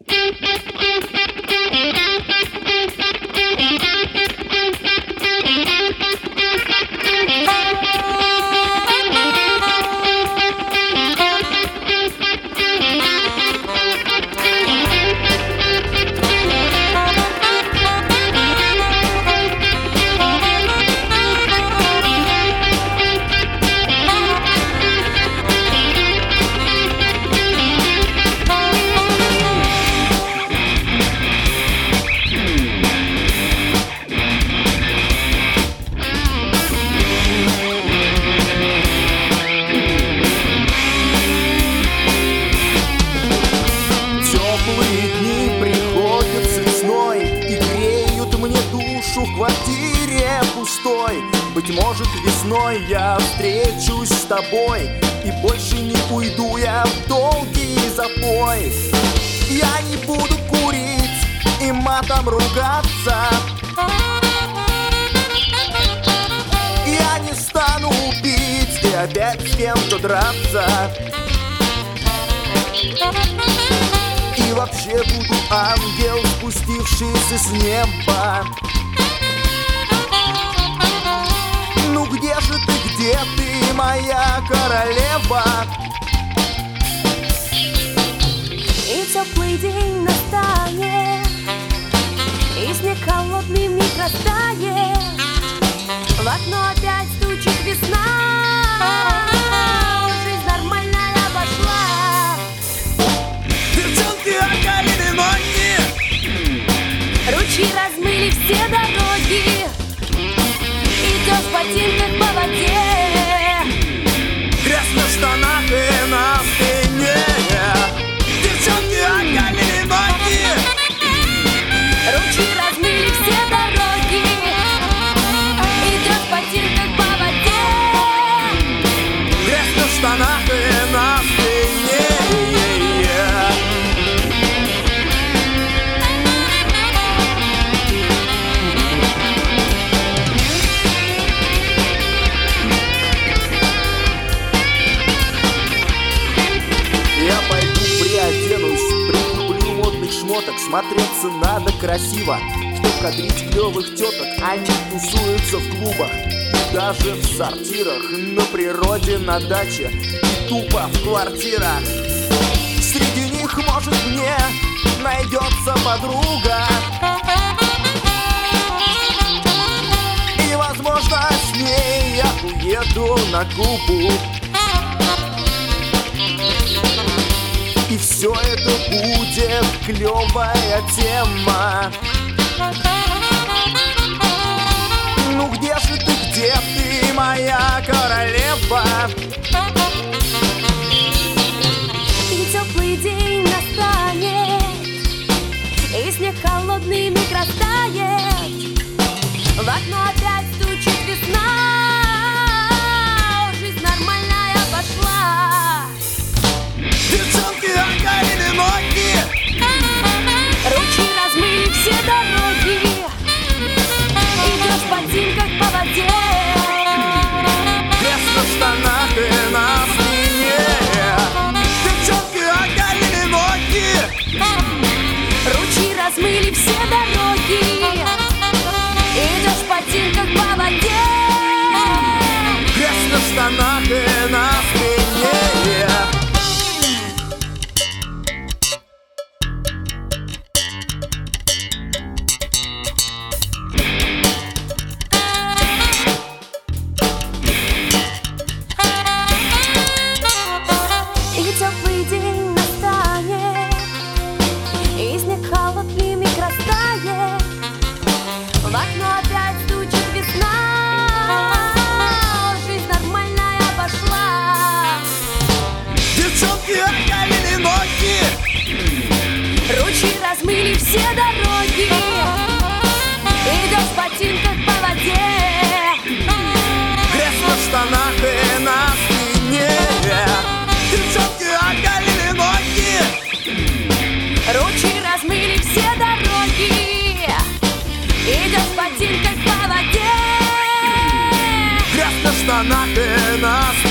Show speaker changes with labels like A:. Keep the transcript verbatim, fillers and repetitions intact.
A: В квартире пустой. Быть может, весной я встречусь с тобой, и больше не уйду я в долгий запой. Я не буду курить и матом ругаться. Я не стану пить и опять с кем-то драться. И вообще буду ангел, спустившийся с неба. Ну где же ты, где ты, моя королева?
B: И теплый день настанет, и снег холодный вмиг растает. В окно опять стучит весна. Жизнь нормальная пошла.
A: Девчонки оголили ноги,
B: ручьи размыли все дороги. Идешь в ботинках по воде,
A: грязь на штанах и на спине. Девчонки оголили ноги,
B: ручьи размыли все дороги. Идешь в ботинках по воде,
A: грязь на штанах и на спине. Смотреться надо красиво, чтоб кадрить клевых теток. Они тусуются в клубах, даже в сортирах, на природе, на даче и тупо в квартирах. Среди них, может, мне найдется подруга, и, возможно, с ней я уеду на Кубу. И все это будет клевая тема. Ну где же ты, где ты, моя королева?
B: И теплый день настанет, и снег холодный миг растает. В окно опять стучит весна. Жизнь нормальная пошла.
A: Девчонки оголили ноги,
B: ручьи размыли все дороги. Идешь в ботинках по воде,
A: грязь на штанах и на спине. Девчонки оголили ноги,
B: ручьи размыли все дороги. Идешь в ботинках по воде,
A: грязь на штанах и на спине.
B: Теплый день настанет, и снег холодный миг растает. В окно опять стучит весна. Жизнь нормальная пошла.
A: Девчонки оголили ноги,
B: ручьи размыли все дороги. Идешь в ботинках по воде,
A: грязь на штанах и на спине. Девчонки оголили ноги,
B: ручьи размыли все дороги. Идешь в ботинках по воде,
A: грязь на штанах и на спине.